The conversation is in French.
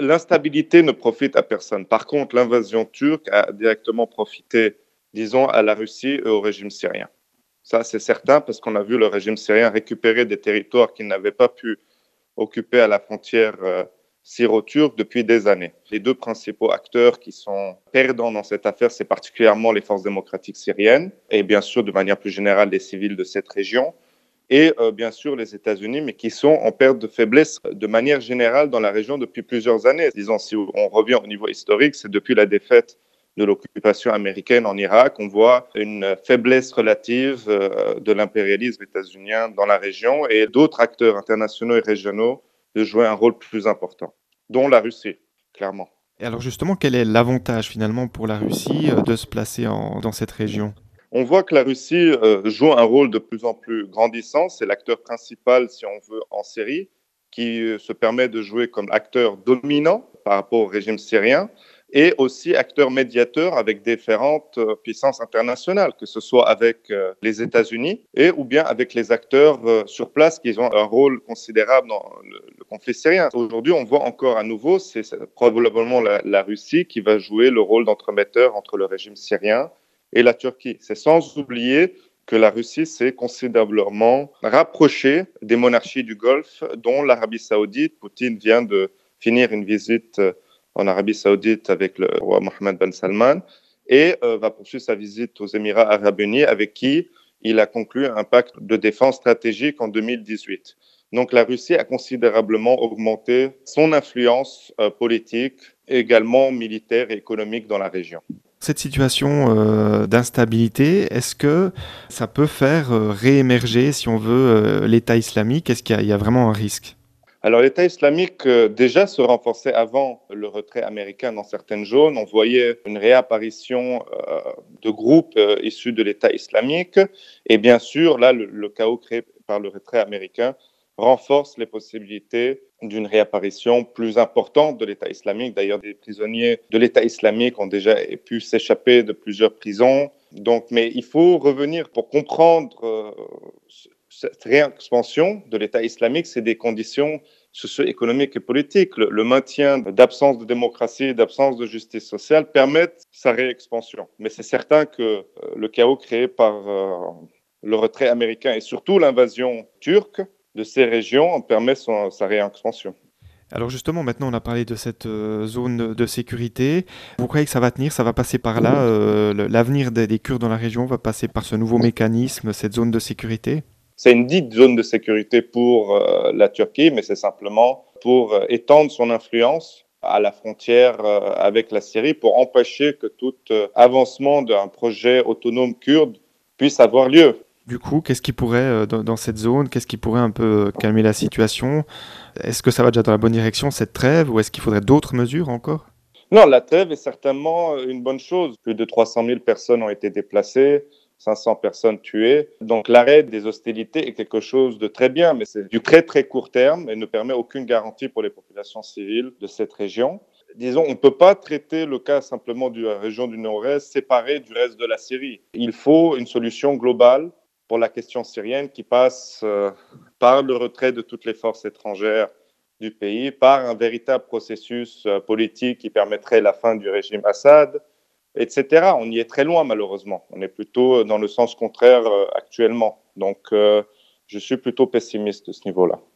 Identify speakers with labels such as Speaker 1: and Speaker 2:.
Speaker 1: L'instabilité ne profite à personne. Par contre, l'invasion turque a directement profité, disons, à la Russie et au régime syrien. Ça, c'est certain, parce qu'on a vu le régime syrien récupérer des territoires qu'il n'avait pas pu occuper à la frontière syro-turque depuis des années. Les deux principaux acteurs qui sont perdants dans cette affaire, c'est particulièrement les forces démocratiques syriennes et bien sûr, de manière plus générale, les civils de cette région et bien sûr les États-Unis, mais qui sont en perte de faiblesse de manière générale dans la région depuis plusieurs années. Disons, si on revient au niveau historique, c'est depuis la défaite de l'occupation américaine en Irak, on voit une faiblesse relative de l'impérialisme états-unien dans la région et d'autres acteurs internationaux et régionaux de jouer un rôle plus important, dont la Russie, clairement.
Speaker 2: Et alors justement, quel est l'avantage finalement pour la Russie de se placer dans cette région?
Speaker 1: On voit que la Russie joue un rôle de plus en plus grandissant. C'est l'acteur principal, si on veut, en Syrie, qui se permet de jouer comme acteur dominant par rapport au régime syrien et aussi acteur médiateur avec différentes puissances internationales, que ce soit avec les États-Unis et ou bien avec les acteurs sur place qui ont un rôle considérable dans le conflit syrien. Aujourd'hui, on voit encore à nouveau, c'est probablement la Russie qui va jouer le rôle d'entremetteur entre le régime syrien et la Turquie. C'est sans oublier que la Russie s'est considérablement rapprochée des monarchies du Golfe, dont l'Arabie saoudite. Poutine vient de finir une visite en Arabie saoudite avec le roi Mohammed Ben Salman et va poursuivre sa visite aux Émirats arabes unis avec qui il a conclu un pacte de défense stratégique en 2018. Donc la Russie a considérablement augmenté son influence politique, également militaire et économique dans la région.
Speaker 2: Cette situation d'instabilité, est-ce que ça peut faire réémerger, si on veut, l'État islamique? Est-ce qu'il y a vraiment un risque?
Speaker 1: Alors, l'État islamique déjà se renforçait avant le retrait américain dans certaines zones. On voyait une réapparition de groupes issus de l'État islamique. Et bien sûr, là, le chaos créé par le retrait américain renforce les possibilités d'une réapparition plus importante de l'État islamique. D'ailleurs, des prisonniers de l'État islamique ont déjà pu s'échapper de plusieurs prisons. Donc, mais il faut revenir pour comprendre cette réexpansion de l'État islamique, c'est des conditions socio-économiques et politiques. Le maintien d'absence de démocratie, d'absence de justice sociale permettent sa réexpansion. Mais c'est certain que le chaos créé par le retrait américain et surtout l'invasion turque de ces régions permet sa réexpansion.
Speaker 2: Alors justement, maintenant on a parlé de cette zone de sécurité. Vous croyez que ça va tenir, ça va passer par là? L'avenir des Kurdes dans la région va passer par ce nouveau mécanisme, cette zone de sécurité?
Speaker 1: C'est une dite zone de sécurité pour la Turquie, mais c'est simplement pour étendre son influence à la frontière avec la Syrie pour empêcher que tout avancement d'un projet autonome kurde puisse avoir lieu.
Speaker 2: Du coup, qu'est-ce qui pourrait, dans cette zone, qu'est-ce qui pourrait un peu calmer la situation? Est-ce que ça va déjà dans la bonne direction, cette trêve, ou est-ce qu'il faudrait d'autres mesures encore?
Speaker 1: Non, la trêve est certainement une bonne chose. Plus de 300 000 personnes ont été déplacées, 500 personnes tuées. Donc l'arrêt des hostilités est quelque chose de très bien, mais c'est du très très court terme et ne permet aucune garantie pour les populations civiles de cette région. Disons, on ne peut pas traiter le cas simplement de la région du Nord-Est séparée du reste de la Syrie. Il faut une solution globale pour la question syrienne qui passe par le retrait de toutes les forces étrangères du pays, par un véritable processus politique qui permettrait la fin du régime Assad, etc. On y est très loin, malheureusement. On est plutôt dans le sens contraire actuellement. Donc, je suis plutôt pessimiste de ce niveau-là.